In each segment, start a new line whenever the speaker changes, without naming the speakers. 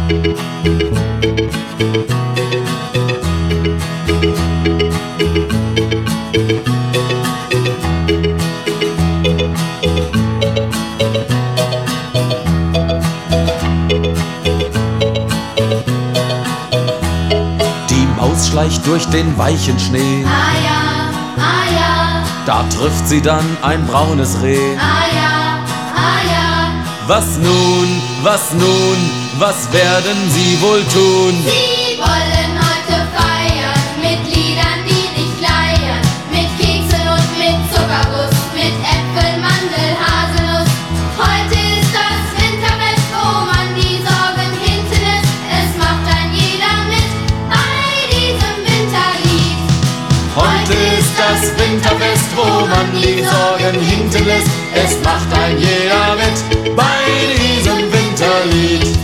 Die Maus schleicht durch den weichen Schnee.
Ah ja, ah ja,
Da trifft sie dann ein braunes Reh.
ah ja, ah ja.
Was nun, was nun, was werden sie wohl tun?
Sie wollen heute feiern mit Liedern, die nicht leiern, mit Keksen und mit Zuckerguss, mit Äpfel, Mandel, Haselnuss. Heute ist das Winterfest, wo man die Sorgen hinten lässt. Es macht ein jeder mit bei diesem Winterlied.
Heute ist das Winterfest, wo man die Sorgen hinten lässt. Es macht ein jeder mit bei diesem Winterlied.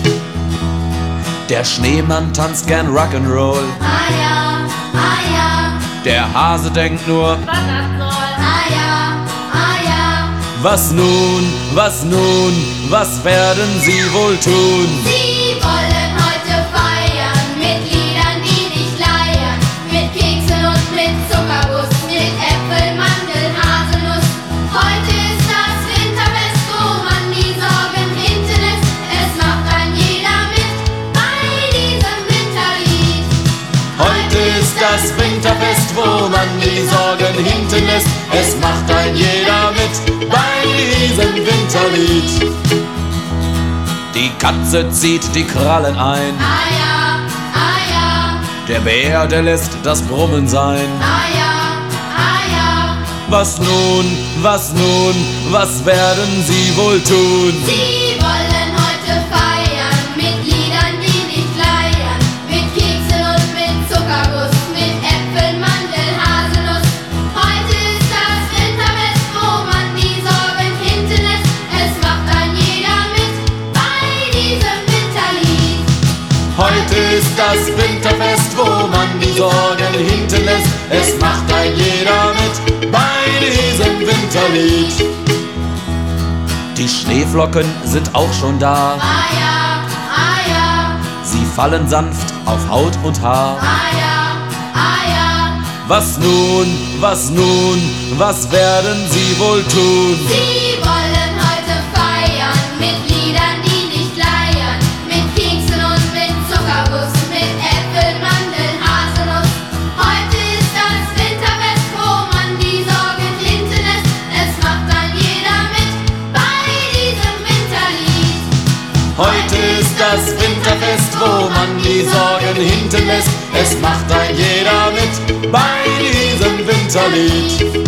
Der Schneemann tanzt gern Rock'n'Roll.
Ah ja, ah ja,
Der Hase denkt nur,
Weihnachtsroll. Ah ja, ah ja.
was nun, was nun, was werden sie wohl tun?
Sie wollen heute feiern mit Liedern, die nicht leiern, mit Keksen und mit Zuckerguss, mit Äpfel, Mandel, Haselnuss. Heute ist das Winterfest, wo man die Sorgen hinten lässt. Es macht ein jeder mit bei diesem Winterlied.
Heute ist das Winterfest, wo man die Sorgen hinten lässt. Es macht ein jeder mit bei diesem Winterlied. Die Katze zieht die Krallen ein.
Ah ja, ah ja,
Der Bär, der lässt das Brummen sein.
ah ja, ah ja.
Was nun, was nun, was werden sie wohl tun?
Sie wollen heute feiern mit Liedern, die nicht leiern, mit Keksen und mit Zuckerguss, mit Äpfel, Mandel, Haselnuss. Heute ist das Winterfest, wo man die Sorgen hinten lässt. Es macht ein jeder mit bei diesem Winterlied.
Heute ist das Winterfest, wo man die Sorgen hinten lässt. Es macht ein jeder mit bei diesem Winterlied. Die Schneeflocken sind auch schon da.
Ah ja, ah ja,
Sie fallen sanft auf Haut und Haar.
ah ja, ah ja.
Was nun, was nun, was werden sie wohl tun?
Sie wollen heute feiern mit Liedern, die nicht leiern, mit Keksen und mit Zuckerguss, mit Äpfel, Mandel, Haselnuss. Heute ist das Winterfest, wo man die Sorgen hinten lässt. Es macht ein jeder mit bei diesem Winterlied.
Heute ist das Winterfest, wo man die Sorgen hinten lässt. Es macht ein jeder mit bei diesem Winterlied.